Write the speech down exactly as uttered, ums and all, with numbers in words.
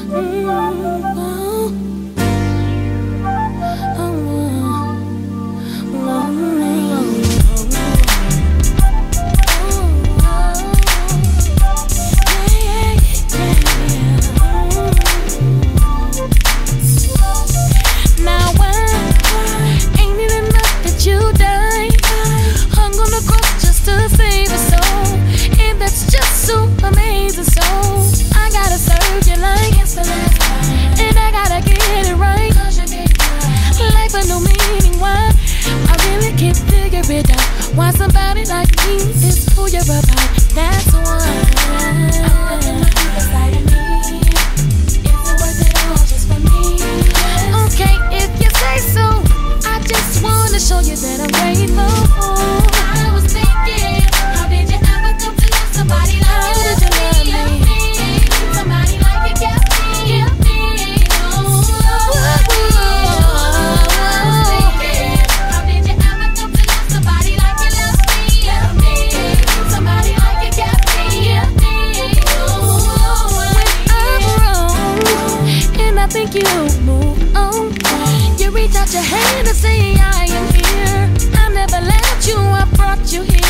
Why somebody like me is who you're about. That's why I'm looking at you beside of me. Is it worth it all just for me? Okay, if you say so. I just wanna show you that I'm grateful. I was thinking, how did you ever come to love somebody like how you? Did you love me? me? Somebody like you got me, got me. Oh, oh, oh, I think you move on. You reach out your hand and say I am here. I never left you, I brought you here.